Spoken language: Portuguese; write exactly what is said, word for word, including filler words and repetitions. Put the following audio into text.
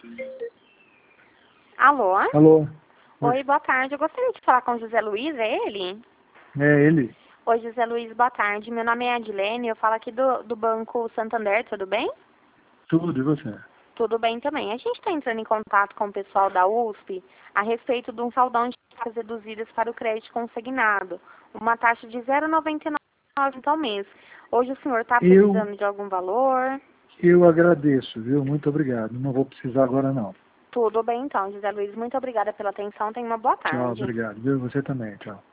Alô? Alô? Oi, boa tarde. Eu gostaria de falar com o José Luiz, é ele? É ele? Oi, José Luiz, boa tarde. Meu nome é Adilene, eu falo aqui do, do Banco Santander, tudo bem? Tudo, e você? Tudo bem também. A gente está entrando em contato com o pessoal da U S P a respeito de um saldão de taxas reduzidas para o crédito consignado. Uma taxa de zero vírgula noventa e nove ao mês. Hoje o senhor está Eu, precisando de algum valor? eu agradeço, viu? Muito obrigado. Não vou precisar agora, não. Tudo bem então, José Luiz. Muito obrigada pela atenção. Tenha uma boa Tchau, tarde. obrigado, viu? Você também, tchau.